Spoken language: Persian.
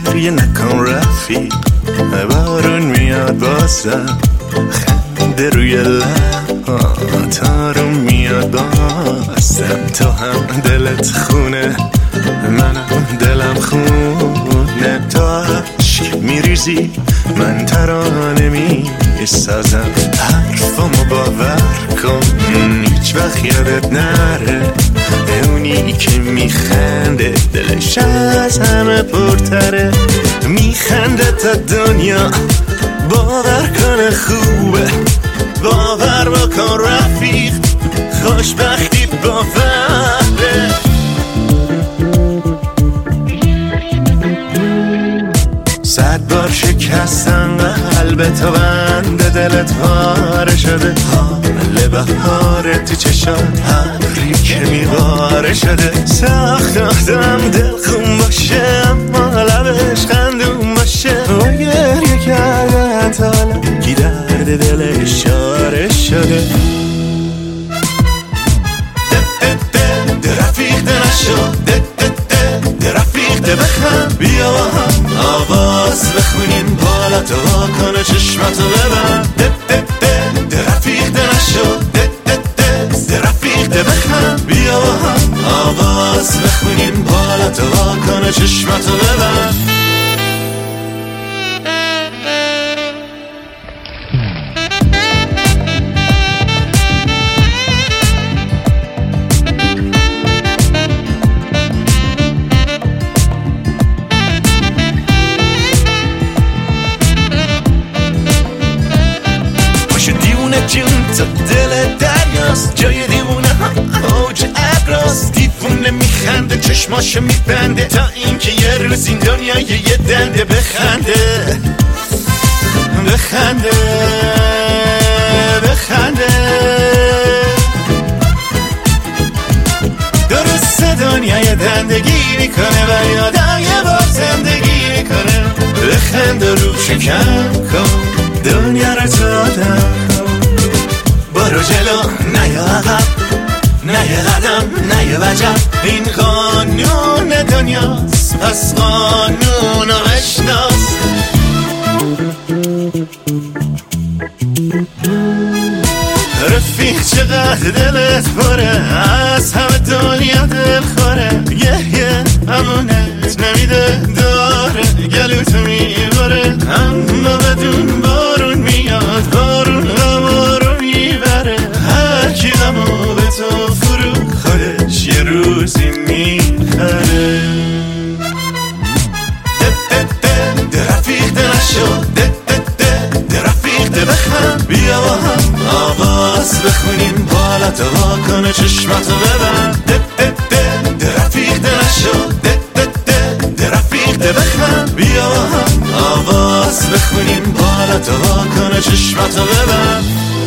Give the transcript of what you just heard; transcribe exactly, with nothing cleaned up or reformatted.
گریه نکن رفیق، بارون میاد بازم، خنده روی لبات آروم میاد بازم. تو هم دلت خونه، منم دلم خونه، تو عشق میریزی من ترانه میسازم. حرفامو باور کن هیچ وقت یادت نره، اونی که میخنده دلش از همه پرتره. میخنده تا دنیا باور کنه خوبه، باور بکن رفیق خوشبختی باوره. صد بار شکستن قلب تو، بند دلت پاره شده، حال بهار تو چشات ابری که میباره شده. سخت آدم دل خون باشه اما لبش خندون باشه، و گریه کردن تا لکی درد دل اشاره شده. رفیق ده نشو، ده ده ده ده رفیق ده بخند، بیا با هم آواز بخونیم، بالا تو واکنه چشمتو ببند. ده ده ده ده رفیق ده نشو، ده ده ده ده رفیق ده بخند، بیا با هم آواز بخونیم، بالا تو واکنه چشمتو ببند. جون تو دل دریاست، جای دیوونه ها اوج ابراست. دیوونه میخنده چشماشو میبنده، تا اینکه یه روز این دنیا یه دنده بخنده بخنده بخنده. درست دنیا یه دندگی میکنه و یادم یه بار زندگی میکنه. بخنده رو شکم کن دنیا رو تو آدم کن، برو جلو نه یا عقب، نه یه قدم نه یه وجب. این قانون دنیاست پس قانون رو بشناس. رفیق چقدر دلت پره، از همه دنیا دل خوره. یه یه امونت نمیده داره، گلوتو میباره اما بدون بارون میاد، بارون غمارو میبره. هر کی غمو به تو فرو خودش یه روزی میخره. ده ده ده ده رفیق ده نشو، ده ده ده ده رفیق ده بخند، بیا با هم آواز بخونیم، بالا تو واکنه چشمتو ببند. ده ده ده ده رفیق ده نشو، ده ده ده ده رفیق ده بخند، بیا با هم آواز بخونیم، بالا تو واکنه چشمتو ببند.